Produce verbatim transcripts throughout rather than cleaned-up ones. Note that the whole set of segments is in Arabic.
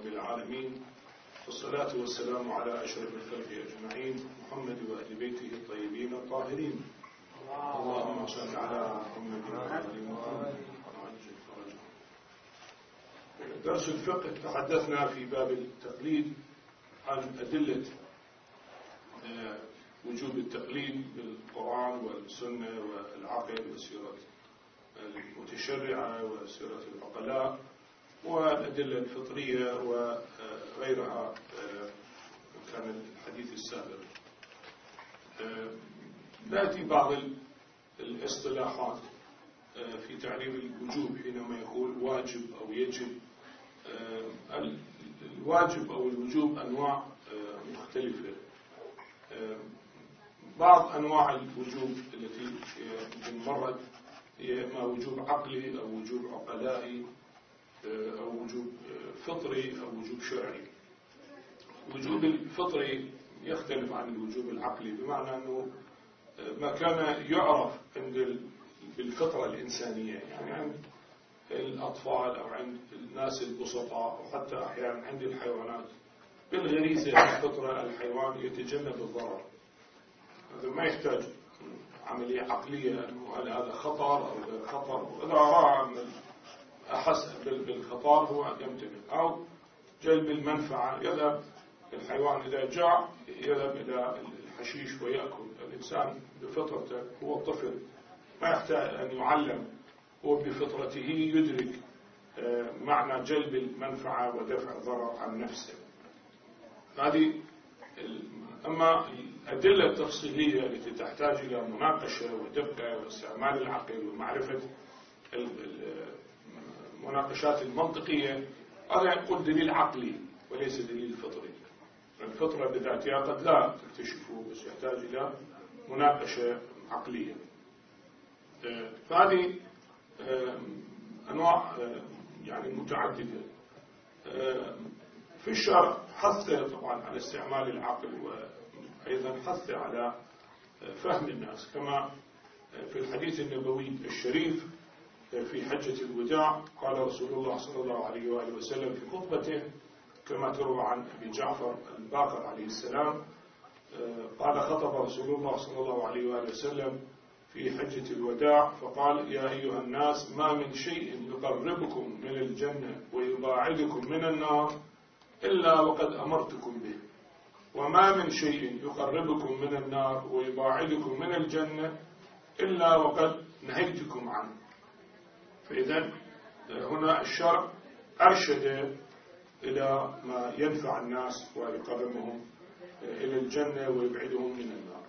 رب العالمين، والصلاة والسلام على أشرف الخلق أجمعين، محمد وأهل بيته الطيبين الطاهرين. اللهم صل على محمد وآل محمد. درس الفقه تحدثنا في باب التقليد عن أدلة وجوب التقليد بالقرآن والسنة والعقل والسيرة المتشرعة وسيرة العقلاء والأدلة الفطرية وغيرها كان الحديث السابق. نأتي بعض الاصطلاحات في تعريف الوجوب حينما يقول واجب أو يجب. الواجب أو الوجوب أنواع مختلفة. بعض أنواع الوجوب التي مرت هي إما وجوب عقلي أو وجوب عقلائي أو وجوب فطري أو وجوب شرعي. وجوب الفطري يختلف عن الوجوب العقلي، بمعنى أنه ما كان يعرف عند بالفطرة الإنسانية، يعني عند الأطفال أو عند الناس البسطاء وحتى أحيانا عند الحيوانات بالغريزة الفطرة الحيوان يتجنب الضرر. هذا ما يحتاج عملية عقلية أنه هل هذا خطر أو غير خطر، وإذا رأى أن أحس بالخطر هو يمتنع، أو جلب المنفعة يذهب الحيوان إذا جاع يذهب إلى الحشيش ويأكل. الإنسان بفطرته هو الطفل ما يحتاج أن يعلم، هو بفطرته يدرك معنى جلب المنفعة ودفع الضرر عن نفسه. هذه. أما الأدلة التفصيلية التي تحتاج إلى مناقشة ودقة واستعمال العقل ومعرفة المناقشات المنطقية، هذا يقول دليل عقلي وليس دليل فطري. الفطرة بذاتها قد لا تكتشفه، بس يحتاج إلى مناقشة عقلية. فهذه أنواع يعني متعددة. في الشرع حث طبعا على استعمال العقل، وأيضا حث على فهم الناس، كما في الحديث النبوي الشريف في حجة الوداع قال رسول الله صلى الله عليه وآله وسلم في خطبته، كما تروى عن أبي جعفر الباقر عليه السلام، قال خطب رسول الله صلى الله عليه وآله وسلم في حجة الوداع فقال: يا أيها الناس، ما من شيء يقربكم من الجنة ويباعدكم من النار إلا وقد أمرتكم به، وما من شيء يقربكم من النار ويباعدكم من الجنة إلا وقد نهيتكم عنه. فإذا هنا الشرع أرشد إلى ما ينفع الناس ويقربهم إلى الجنة ويبعدهم من النار.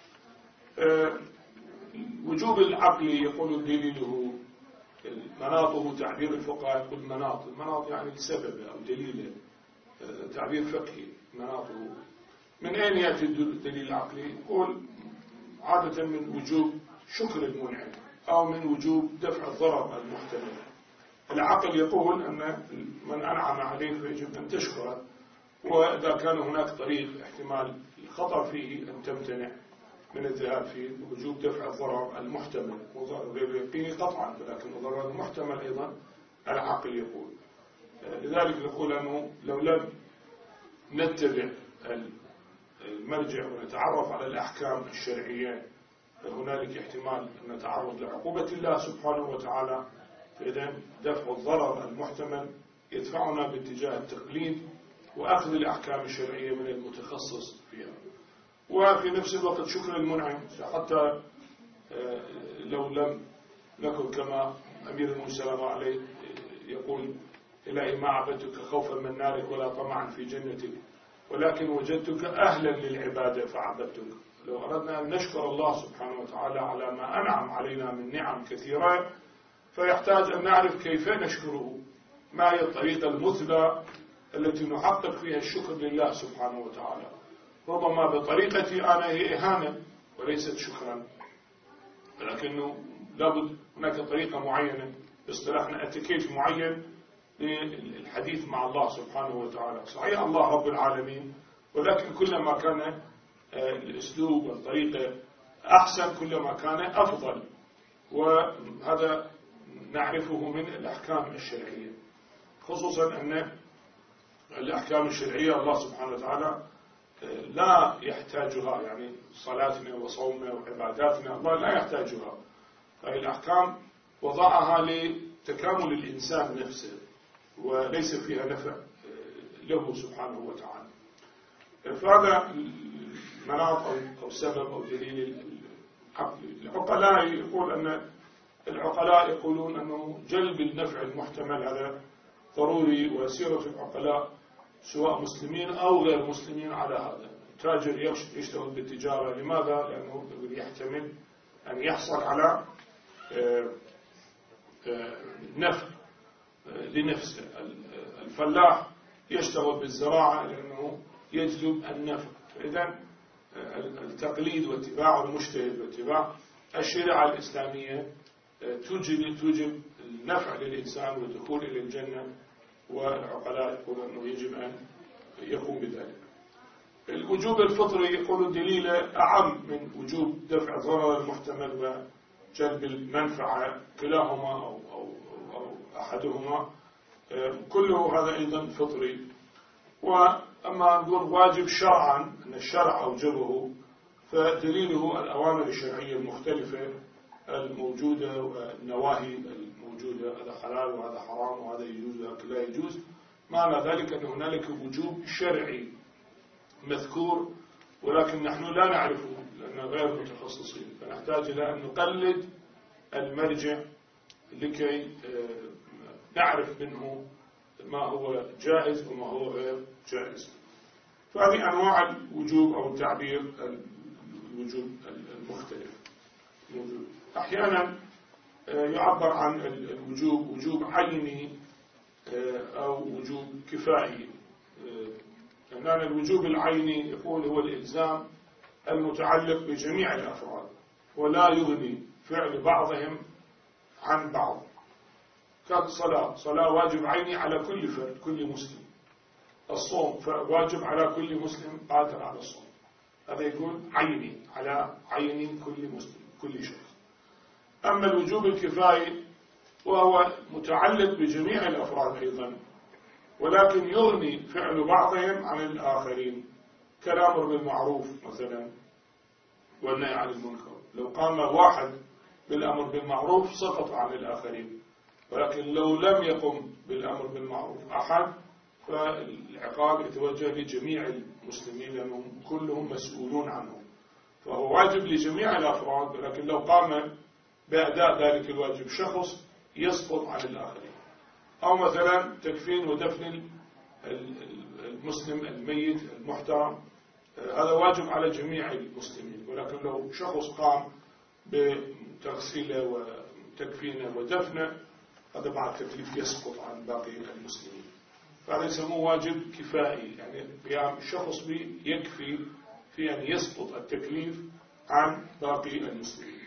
وجوب العقل يقول دليله مناطه، تعبير الفقهاء يقول مناط. المناط يعني السبب أو دليله، تعبير فقهي مناطه. من أين يأتي الدليل العقلي؟ يقول عادة من وجوب شكر المنعم أو من وجوب دفع الضرر المحتمل. العقل يقول أن من أنعم عليه فيجب أن تشكره، وإذا كان هناك طريق احتمال الخطر فيه أن تمتنع من الذهاب فيه، وجوب دفع الضرر المحتمل غير اليقيني قطعا، ولكن الضرر المحتمل أيضا العقل يقول. لذلك نقول أنه لو لم نتبع المرجع ونتعرف على الأحكام الشرعية هنالك احتمال أن نتعرض لعقوبة الله سبحانه وتعالى. فإذا دفع الضرر المحتمل يدفعنا باتجاه التقليد وأخذ الأحكام الشرعية من المتخصص فيها، وفي نفس الوقت شكر المنعم، حتى لو لم نكن كما أمير المسلمة عليه يقول: إلهي ما عبدتك خوفا من نارك ولا طمعا في جنتك، ولكن وجدتك أهلا للعبادة فعبدتك. لو أردنا أن نشكر الله سبحانه وتعالى على ما أنعم علينا من نعم كثيرة، فيحتاج أن نعرف كيف نشكره، ما هي الطريقة المثلى التي نحقق فيها الشكر لله سبحانه وتعالى. ربما بطريقتي أنا هي إهانة وليست شكرا، ولكنه لابد هناك طريقة معينة، اصطلاحنا اتيكيت معين للحديث مع الله سبحانه وتعالى. صحيح الله رب العالمين، ولكن كلما كان الأسلوب والطريقة أحسن كلما كان أفضل، وهذا نعرفه من الأحكام الشرعية، خصوصا أن الأحكام الشرعية الله سبحانه وتعالى لا يحتاجها، يعني صلاتنا وصومنا وعباداتنا الله لا يحتاجها. هذه الأحكام وضعها لتكامل الإنسان نفسه وليس فيها نفع له سبحانه وتعالى. فهذا مناط أو سبب أو دليل العقل. العقلاء يقول أن العقلاء يقولون أنه جلب النفع المحتمل هذا ضروري، وسيرة العقلاء سواء مسلمين أو غير مسلمين على هذا. التاجر يشتغل بالتجارة لماذا؟ لأنه يحتمل أن يحصل على نفع لنفسه. الفلاح يشتغل بالزراعة لأنه يجلب النفع. إذن التقليد واتباع المجتهد واتباع الشريعة الإسلامية توجب توجب النفع للإنسان والدخول إلى الجنة، والعقلاء يقولون أنه يجب أن يقوم بذلك. الوجوب الفطري يقول دليله أعم من وجوب دفع ضرر المحتمل وجلب المنفعة، كلاهما أو, أو, أو أحدهما كله هذا أيضا فطري. وأما نقول واجب شرعا أن الشرع أوجبه، فدليله الأوامر الشرعية المختلفة الموجودة والنواهي الموجودة، هذا حلال وهذا حرام وهذا يجوز وهذا لا يجوز. معنى ذلك أن هنالك وجوب شرعي مذكور، ولكن نحن لا نعرفه لأننا غير متخصصين، فنحتاج إلى أن نقلد المرجع لكي نعرف منه ما هو جائز وما هو غير جائز. فهذه أنواع الوجوب أو التعبير الوجوب المختلف موجود. أحيانا يعبر عن الوجوب وجوب عيني أو وجوب كفائي. لأن الوجوب العيني يقول هو الإلزام المتعلق بجميع الأفراد ولا يغني فعل بعضهم عن بعض. كالصلاة، صلاة واجب عيني على كل فرد كل مسلم. الصوم واجب على كل مسلم قادر على الصوم، هذا يكون عيني على عيني كل مسلم كل شخص. أما الوجوب الكفائي وهو متعلق بجميع الأفراد أيضا، ولكن يغني فعل بعضهم عن الآخرين، كالأمر بالمعروف مثلا والنهي عن المنكر. لو قام واحد بالأمر بالمعروف سقط عن الآخرين، ولكن لو لم يقم بالأمر بالمعروف أحد فالعقاب يتوجه لجميع المسلمين لأنهم كلهم مسؤولون عنه. فهو واجب لجميع الأفراد، ولكن لو قام بأداء ذلك الواجب شخص يسقط عن الآخرين. أو مثلا تكفين ودفن المسلم الميت المحترم، هذا واجب على جميع المسلمين، ولكن لو شخص قام بتغسيله وتكفينه ودفنه هذا مع التكليف يسقط عن باقي المسلمين. فهذا يسموه واجب كفائي، يعني قيام الشخص به يكفي في أن يسقط التكليف عن باقي المسلمين.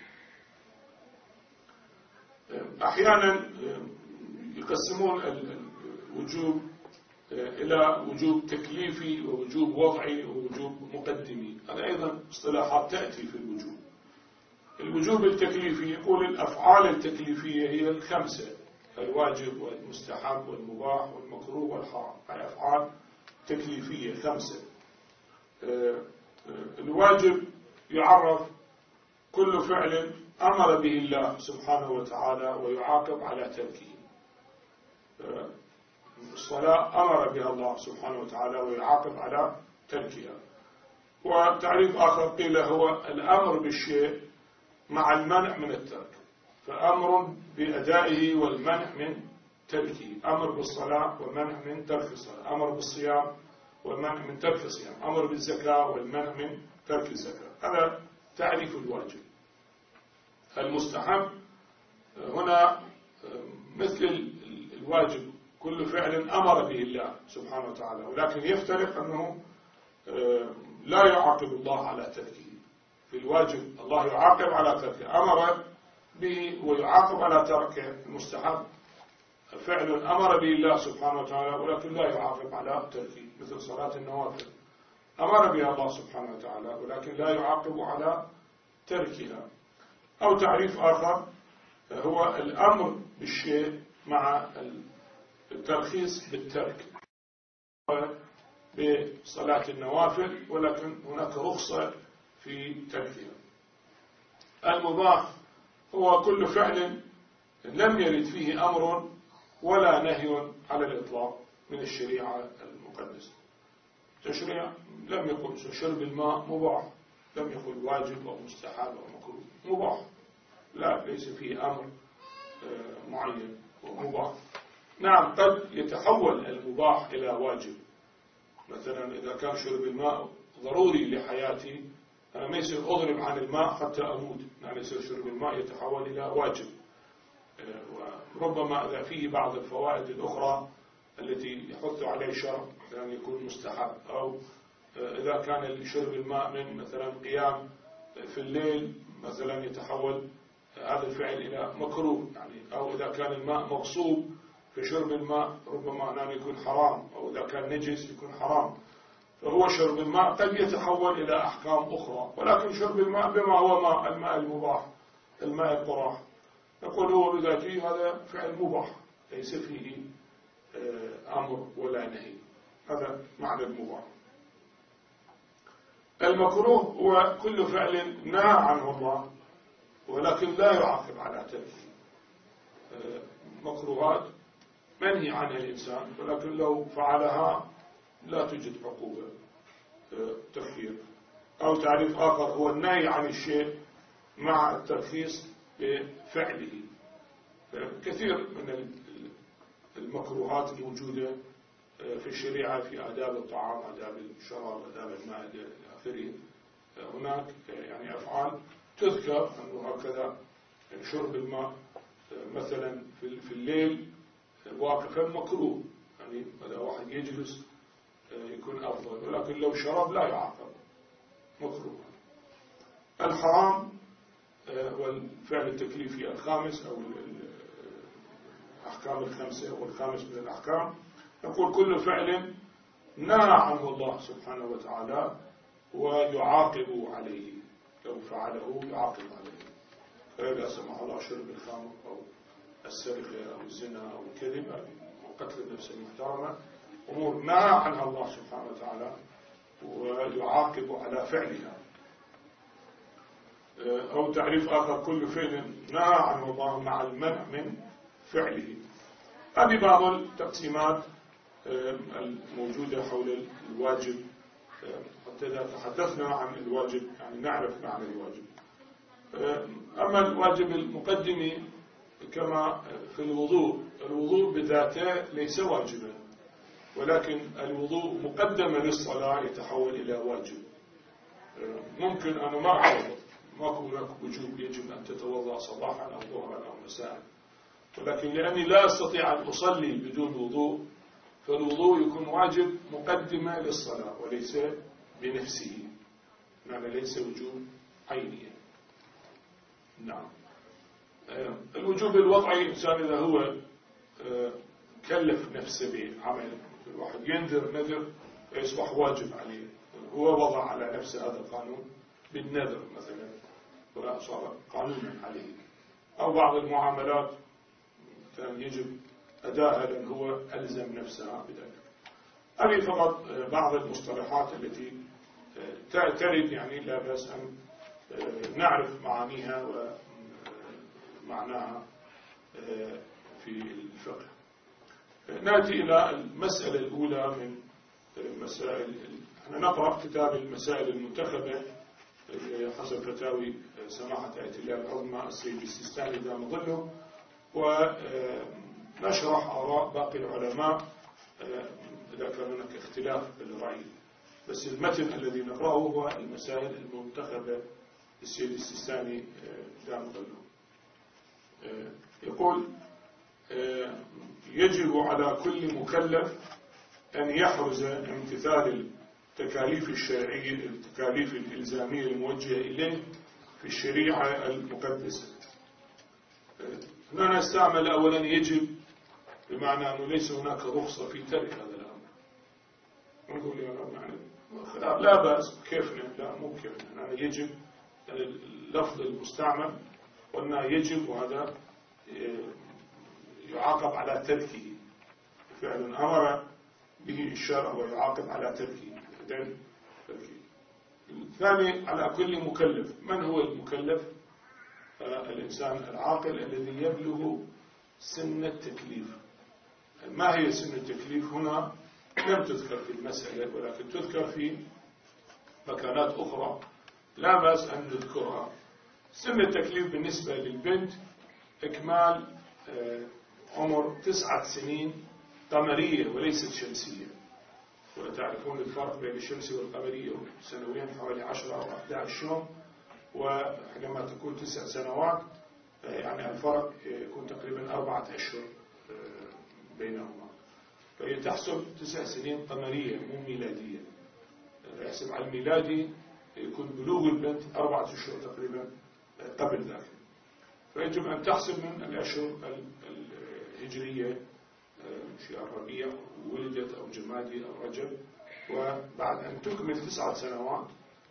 أحيانا يقسمون الوجوب إلى وجوب تكليفي ووجوب وضعي ووجوب مقدمي. هذا أيضا اصطلاحات تأتي في الوجوب. الوجوب التكليفي يقول الأفعال التكليفية هي الخمسة: الواجب والمستحب والمباح والمكروه والحرام. هي أفعال تكليفية خمسة. الواجب يعرف كل فعل أمر به الله سبحانه وتعالى ويعاقب على تركه. الصلاة أمر بها الله سبحانه وتعالى ويعاقب على تركها. وتعريف آخر قيل هو الأمر بالشيء مع المنع من الترك، فأمر بأدائه والمنع من تركه. أمر بالصلاة والمنع من ترك الصلاة، أمر بالصيام والمنع من ترك الصيام، أمر بالزكاة والمنع من ترك الزكاة. هذا تعريف الواجب. المستحب هنا مثل الواجب كل فعل أمر به الله سبحانه وتعالى، ولكن يفترق أنه لا يعاقب الله على تركه. في الواجب الله يعاقب على تركه، أمر به ويعاقب على تركه. المستحب فعل أمر به الله سبحانه وتعالى ولكن لا يعاقب على تركه، مثل صلاة النوافل أمر بها الله سبحانه وتعالى ولكن لا يعاقب على تركها. أو تعريف آخر هو الأمر بالشيء مع الترخيص بالترك. بصلاة النوافل، ولكن هناك رخصة في تركها. المباح هو كل فعل لم يرد فيه أمر ولا نهي على الإطلاق من الشريعة المقدسة. تشريع لم يقل شرب الماء مباح، لم يقل واجب أو مستحب أو مكروه، مباح، لا، ليس فيه أمر معين ومباح. نعم، قد يتحول المباح إلى واجب. مثلا إذا كان شرب الماء ضروري لحياتي، أنا ما يصير أضرب عن الماء حتى أموت، يعني يصير شرب الماء يتحول إلى واجب. وربما إذا فيه بعض الفوائد الأخرى التي يحث عليه الشرع يعني يكون مستحب، أو إذا كان شرب الماء من مثلا قيام في الليل مثلا يتحول هذا الفعل إلى مكروه، يعني أو إذا كان الماء مغصوب فشرب الماء ربما أن يكون حرام، أو إذا كان نجس يكون حرام. فهو شرب الماء قد يتحول إلى أحكام أخرى، ولكن شرب الماء بما هو ماء، الماء المباح، الماء القراح، نقول هو بذاته هذا فعل مباح ليس فيه أمر ولا نهي، هذا معنى المباح. المكروه هو كل فعل نهى عنه الله ولكن لا يعاقب على تركه. مكروهات منهي عنها الإنسان ولكن لو فعلها لا توجد عقوبة تكفير. أو تعريف آخر هو النهي عن الشيء مع الترخيص بفعله. كثير من المكروهات الموجودة في الشريعة في آداب الطعام، آداب الشراب، آداب المائدة إلى آخره، هناك يعني أفعال تذكر أنه هكذا شرب الماء مثلا في الليل واقفا مكروه، يعني إذا واحد يجلس يكون أفضل، ولكن لو شرب لا يعاقب، مكروه. الحرام والفعل التكليفي الخامس أو الأحكام الخمسة والخامس من الأحكام، نقول كل فعل نهى عنه الله سبحانه وتعالى ويعاقب عليه، لو فعله يعاقب عليه، فإذا سمح الله شرب الخمر أو السرقة أو الزنا أو الكذب أو قتل النفس المحترمة، أمور نهى عنها الله سبحانه وتعالى ويعاقب على فعلها. أو تعريف آخر كل فعل نهى عنه الله مع المنع من فعله. هذه بعض التقسيمات الموجودة حول الواجب، حتى إذا تحدثنا عن الواجب يعني نعرف معنى الواجب. أما الواجب المقدمي كما في الوضوء، الوضوء بذاته ليس واجبا، ولكن الوضوء مقدمة للصلاة يتحول إلى واجب. ممكن أنا ما أعرف ماكو هناك وجوب يجب أن تتوضأ صباحا أو ظهرا أو مساء، ولكن لأني لا أستطيع أن أصلي بدون وضوء، فالوضوء يكون واجب مقدمة للصلاة وليس بنفسه، يعني ليس وجوب عيني. نعم. الوجوب الوضعي الإنسان إذا هو كلف نفسه بعمل، الواحد ينذر نذر يصبح واجب عليه، هو وضع على نفسه هذا القانون بالنذر مثلا وصار قانونا عليه. أو بعض المعاملات كان يجب أداءها لأن هو ألزم نفسها بذلك. هذه فقط بعض المصطلحات التي ترد، يعني لا بأس أن نعرف معانيها ومعناها في الفقه. نأتي إلى المسألة الأولى من مسائل، احنا نقرأ كتاب المسائل المنتخبة حسب فتاوي سماحة آية الله العظمى السيد السيستاني دام ظله، ونشرح آراء باقي العلماء إذا كان هناك اختلاف بالرأي، بس المتن الذي نقرأه هو المسائل المنتخبة للسيد السيستاني دام ظله. يقول يجب على كل مكلف أن يحرز امتثال التكاليف الشرعية، التكاليف الإلزامية الموجهة إليه في الشريعة المقدسة. هنا نستعمل أولا يجب بمعنى أنه ليس هناك رخصة في ترك هذا الأمر. نقول يا رب يعني لا بأس، كيفنا؟ لا مو كيفنا، يعني يجب اللفظ المستعمل قلنا يجب، وهذا يعاقب على تركه. فعل أمر به الشرع ويعاقب على تركه. الثاني على كل مكلف. من هو المكلف؟ الإنسان العاقل الذي يبلغ سن التكليف. ما هي سن التكليف؟ هنا لم تذكر في المسألة ولكن تذكر في مكانات أخرى لا بأس أن نذكرها. سن التكليف بالنسبة للبنت إكمال عمر تسعة سنين قمرية وليست شمسية، وتعرفون الفرق بين الشمسية والقمرية سنويا حوالي عشرة أو أحد عشر يوم، وحينما تكون تسع سنوات يعني الفرق يكون تقريبا أربعة أشهر بينهما. فهي تحسب تسع سنين قمرية مو ميلادية. يحسب على الميلادي يكون بلوغ البنت أربعة أشهر تقريبا قبل ذلك. فيجب أن تحسب من الأشهر الهجرية شهر الربيع ولدت أو جمادي أو رجب، وبعد أن تكمل تسعة سنوات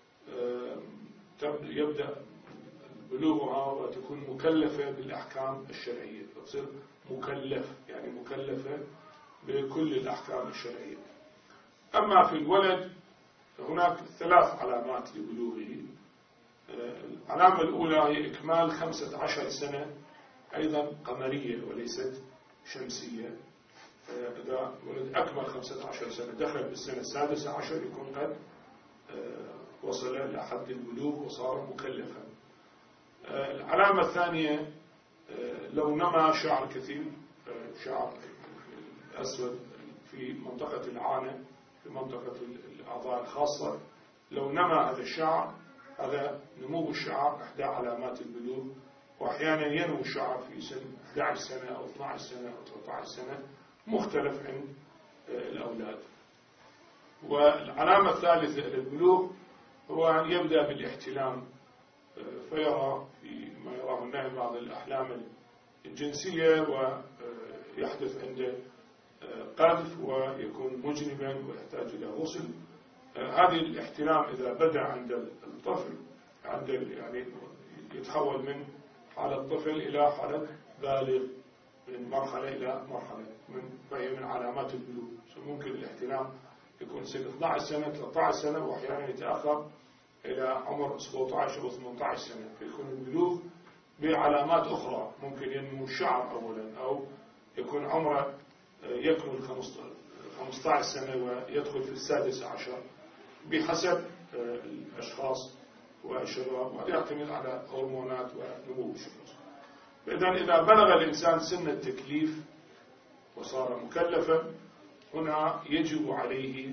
يبدأ بلوغها وتكون مكلفة بالأحكام الشرعية، تصير مكلف يعني مكلفة بكل الأحكام الشرعية. أما في الولد هناك ثلاث علامات لبلوغه. العلامة الأولى هي إكمال خمسة عشر سنة أيضا قمرية وليست شمسية. إذا ولد أكمل خمسة عشر سنة دخل بالسنة السادسة عشر يكون قد وصل إلى حد البلوغ وصار مكلفا. العلامة الثانية لو نما شعر كثير، شعر أسود في منطقة العانة في منطقة الأعضاء الخاصة، لو نما هذا الشعر، هذا نمو الشعر إحدى علامات البلوغ. وأحيانا ينمو الشعر في سن أحد عشر سنة أو اثنتي عشرة سنة أو ثلاثة عشر سنة، مختلف عند الأولاد. والعلامة الثالثة للبلوغ هو أن يبدأ بالاحتلام، فيرى في ما يراه النائم بعض الأحلام الجنسية ويحدث عنده قذف ويكون مجنبا ويحتاج إلى غسل. هذه الاحتلام إذا بدأ عند الطفل عند يعني يتحول من حالة طفل إلى حالة بالغ، من مرحلة إلى مرحلة، من فهي من علامات البلوغ. ممكن الاحتلام يكون سن اثنتي عشرة سنة ثلاثة عشر سنة، وأحيانا يتأخر إلى عمر سبعة عشر أو ثمانية عشر سنة، فيكون البلوغ بعلامات أخرى. ممكن ينمو الشعر أولا، أو يكون عمره يكمل خمسة عشر سنة ويدخل في السادسة عشر بحسب الأشخاص والشباب، ويعتمد على هرمونات ونمو الشخص. فإذا إذا بلغ الإنسان سن التكليف وصار مكلفا، هنا يجب عليه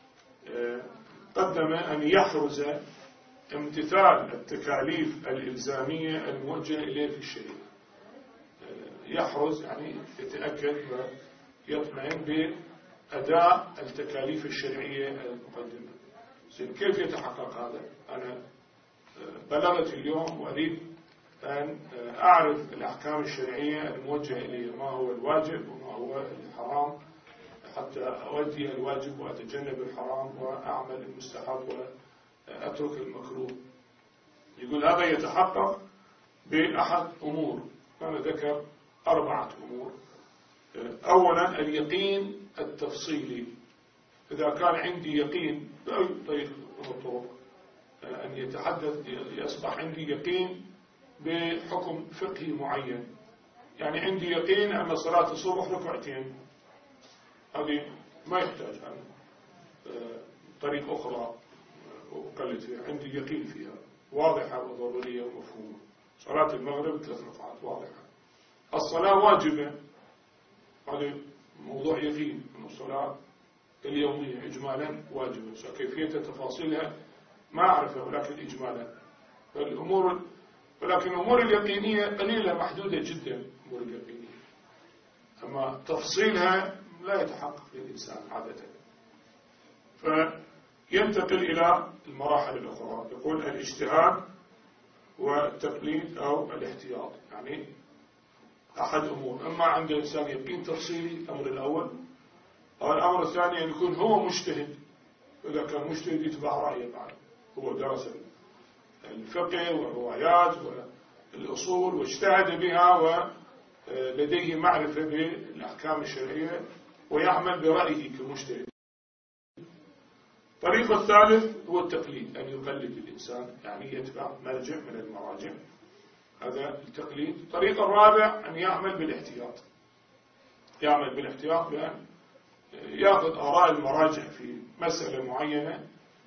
قدم أن يحرز امتثال التكاليف الإلزامية الموجهة إليه في الشريعة. يحرز يعني يتأكد ويطمئن بأداء التكاليف الشرعية المقدمة. كيف يتحقق هذا؟ أنا بلغت اليوم وأريد أن أعرف الأحكام الشرعية الموجهة إلي، ما هو الواجب وما هو الحرام، حتى أودي الواجب وأتجنب الحرام وأعمل المستحب وأترك المكروه. يقول هذا يتحقق بأحد أمور. أنا ذكر أربعة أمور. أولا اليقين التفصيلي. إذا كان عندي يقين بأي طريق من الطرق أن يتحدث يصبح عندي يقين بحكم فقهي معين، يعني عندي يقين أن صلاة الصبح ركعتين، هذه ما يحتاج عن طريق أخرى أقلد فيها، عندي يقين فيها واضحة وضرورية ومفهومة. صلاة المغرب ثلاث ركعات واضحة. الصلاة واجبة، هذا موضوع يقين أن الصلاة اليومية إجمالا واجبة، كيفية تفاصيلها ما أعرفها ولكن إجمالا. فالأمور ولكن الأمور اليقينية قليلة محدودة جدا، الأمور اليقينية، أما تفصيلها لا يتحقق للإنسان عادة. فينتقل إلى المراحل الأخرى، يقول الاجتهاد والتقليد أو الاحتياط، يعني أحد أمور. أما عند الإنسان يقين تفصيلي الأمر الأول، أو الأمر الثاني أن يكون هو مجتهد. إذا كان مجتهد يتبع رأيه بعد، هو درس الفقه والروايات والأصول واجتهد بها ولديه معرفة بالأحكام الشرعية، ويعمل برأيه كمجتهد. الطريق الثالث هو التقليد، أن يقلد الإنسان، يعني يتبع مرجع من المراجع، هذا التقليد. الطريق الرابع أن يعمل بالاحتياط، يعمل بالاحتياط بأن يأخذ آراء المراجع في مسألة معينة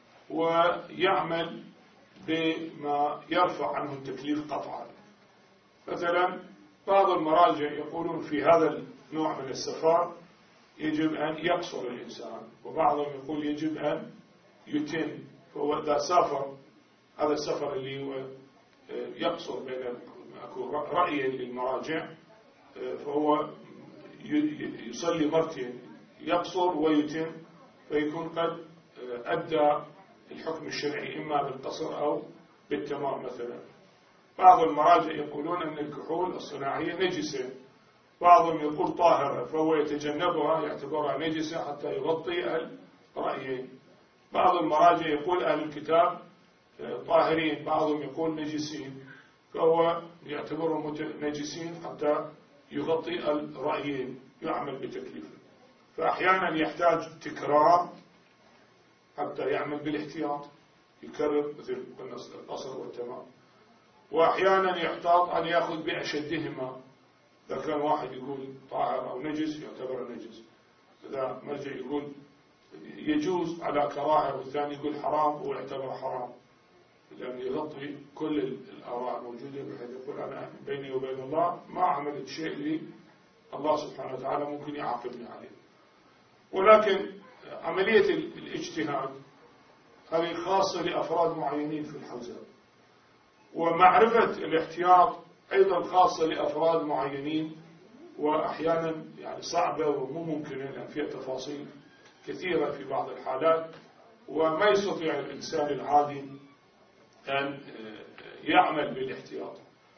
ويعمل بما يرفع عنه التكليف قطعا. مثلا بعض المراجع يقولون في هذا النوع من السفر يجب أن يقصر الإنسان، وبعضهم يقول يجب أن يتم. فهو إذا سافر هذا السفر اللي هو يقصر بين أكو رأي للمراجع، فهو يصلي مرتين، يقصر ويتم، فيكون قد أدى الحكم الشرعي إما بالقصر أو بالتمام. مثلا بعض المراجع يقولون أن الكحول الصناعية نجسة، بعضهم يقول طاهرة، فهو يتجنبها يعتبرها نجسة حتى يغطي الرأيين. بعض المراجع يقول أهل الكتاب طاهرين، بعضهم يقول نجسين، فهو يعتبرهم نجسين حتى يغطي الرأيين، يعمل بتكليفه. فأحيانا يحتاج تكرار حتى يعمل بالاحتياط، يكرر مثل القصر والتمام. وأحيانا يحتاط أن يأخذ بأشدهما، إذا كان واحد يقول طاهر أو نجس يعتبر نجس، إذا مرجع يقول يجوز على كراهة والثاني يقول حرام هو يعتبر حرام، لأن يغطي كل الآراء الموجودة، بحيث يقول أنا بيني وبين الله ما عملت شيء اللي الله سبحانه وتعالى ممكن يعاقبني عليه. ولكن عملية الاجتهاد هذه خاصة لأفراد معينين في الحوزة، ومعرفة الاحتياط أيضا خاصة لأفراد معينين، وأحيانا يعني صعبة ومو ممكنة، لأن فيها تفاصيل كثيرة في بعض الحالات، وما يستطيع الإنسان العادي أن يعمل بالاحتياط.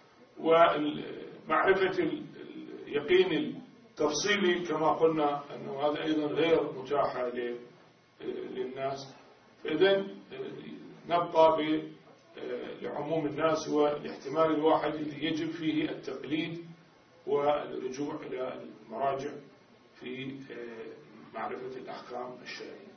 ومعرفة اليقين التفصيلي كما قلنا أنه هذا أيضا غير متاحة للناس. فإذن نبقى لعموم الناس هو الاحتمال الواحد اللي يجب فيه التقليد والرجوع إلى المراجع في معرفة الأحكام الشرعية.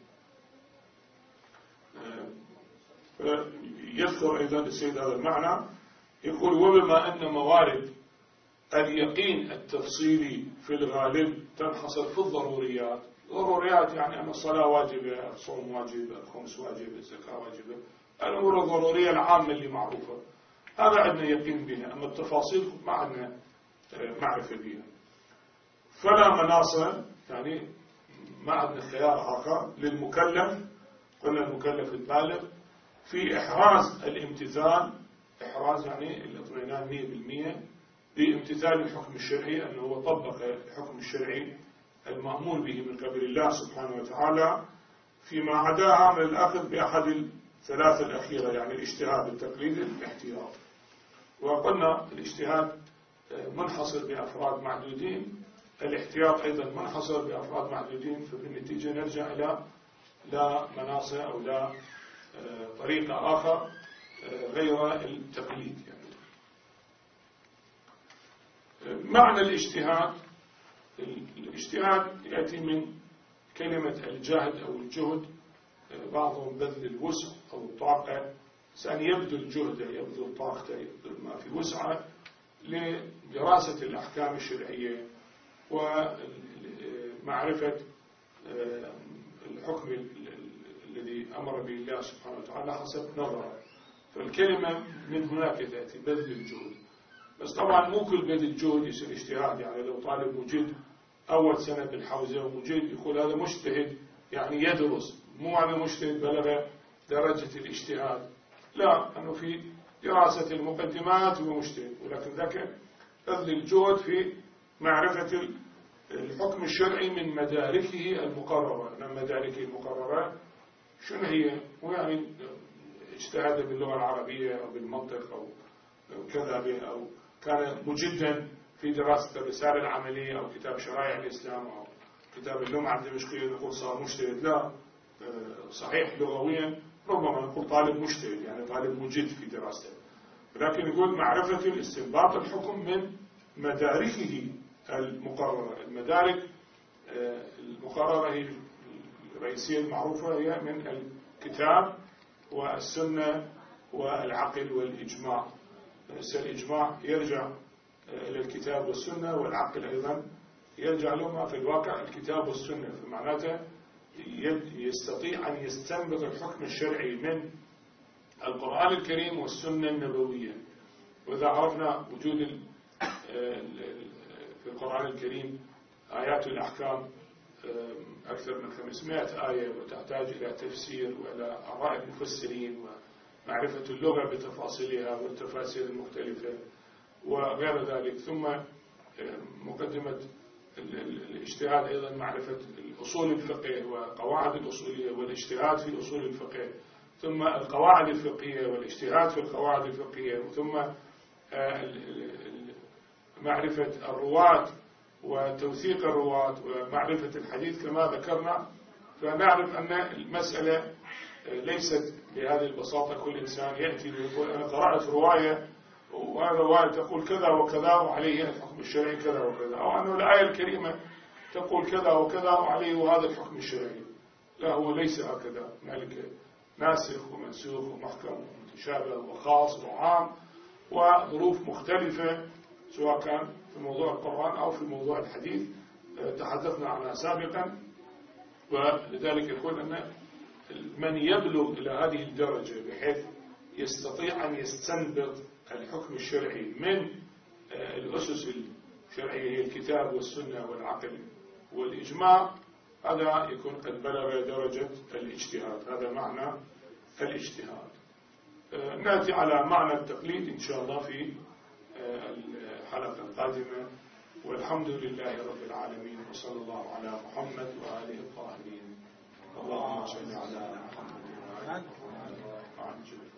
يذكر أيضا السيد هذا المعنى، يقول وبما أن موارد اليقين التفصيلي في الغالب تنحصر في الضروريات. ضروريات يعني أن الصلاة واجبة، الصوم واجب، الخمس واجب، الزكاة واجبة، الأمور الضرورية العامة اللي معروفة، هذا عندنا يقين بها. أما التفاصيل ما عندنا معرفة بها. فلا مناص، يعني ما عندنا خيار آخر للمكلف، قلنا المكلف البالغ، في إحراز الامتثال. إحراز يعني الاطمئنان مئة بالمئة بامتثال الحكم الشرعي، أنه هو طبق الحكم الشرعي المأمور به من قبل الله سبحانه وتعالى، فيما عداها من الأخذ بأحد الثلاثة الأخيرة، يعني الاجتهاد، التقليد، الاحتياط. وقلنا الاجتهاد منحصر بأفراد معدودين، الاحتياط أيضا منحصر بأفراد معدودين، فبالنتيجة نرجع إلى لا مناصة أو لا طريقة آخر غير التقليد. يعني معنى الاجتهاد، الاجتهاد يأتي من كلمة الجهد أو الجهد، بعضهم بذل الوسع أو الطاقة، سأن يبذل جهده، يبذل طاقته، يبذل ما في وسعه لدراسة الأحكام الشرعية ومعرفة الحكم الذي أمر به الله سبحانه وتعالى حسب نظره. فالكلمة من هناك تأتي بذل الجهد. بس طبعا مو كل بذل الجهد يصير اجتهاد. يعني لو طالب مجد أول سنة بالحوزة ومجد يقول هذا مجتهد، يعني يدرس، مو هذا مجتهد بلغ درجة الاجتهاد، لا، أنه في دراسة المقدمات هو مجتهد. ولكن ذاك بذل الجهد في معرفة الحكم الشرعي من مداركه المقررة. من مداركه المقررة شنو هي؟ ويعني اجتهد باللغة العربية أو بالمنطق أو كذا، أو كان مجدا في دراسة الرسالة العملية أو كتاب شرائع الإسلام أو كتاب اللمعة الدمشقية نقول صار مجتهد، لا. صحيح لغويا ربما نقول طالب مجتهد، يعني طالب مجد في دراسته، لكن يقول معرفة الاستنباط الحكم من مداركه المقررة. المدارك المقررة الرئيسية المعروفة هي من الكتاب والسنة والعقل والإجماع. الإجماع يرجع إلى الكتاب والسنة، والعقل أيضا يرجع لهما في الواقع الكتاب والسنة، فمعناته يستطيع أن يستنبط الحكم الشرعي من القرآن الكريم والسنة النبوية. وإذا عرفنا وجود في القرآن الكريم آيات الأحكام أكثر من خمسمائة آية، وتحتاج إلى تفسير وإلى آراء المفسرين ومعرفة اللغة بتفاصيلها والتفاسير المختلفة وغير ذلك، ثم مقدمة الاجتهاد أيضا معرفة الأصول الفقه وقواعد الأصولية والاجتهاد في أصول الفقه، ثم القواعد الفقهية والاجتهاد في القواعد الفقهية، ثم معرفة الرواة وتوثيق الرواة ومعرفة الحديث كما ذكرنا. فنعرف أن المسألة ليست بهذه البساطة. كل إنسان يأتي ويقول أنا قرأت رواية وهذا رواية تقول كذا وكذا وعليه الحكم الشرعي كذا وكذا، أو أنه الآية الكريمة تقول كذا وكذا وعليه هذا الحكم الشرعي. لا، هو ليس هكذا. هنالك ناسخ ومنسوخ ومحكم ومتشابه وخاص وعام وظروف مختلفة، سواء كان في موضوع القرآن أو في موضوع الحديث تحدثنا عنها سابقا. ولذلك يقول أن من يبلغ إلى هذه الدرجة بحيث يستطيع أن يستنبط الحكم الشرعي من الأسس الشرعية هي الكتاب والسنة والعقل والإجماع، هذا يكون قد بلغ درجة الاجتهاد. هذا معنى الاجتهاد. نأتي على معنى التقليد إن شاء الله في الحلقة القادمة، والحمد لله رب العالمين، وصلى الله على محمد وآله الطاهرين. اللهم صل على محمد وآله الطاهرين.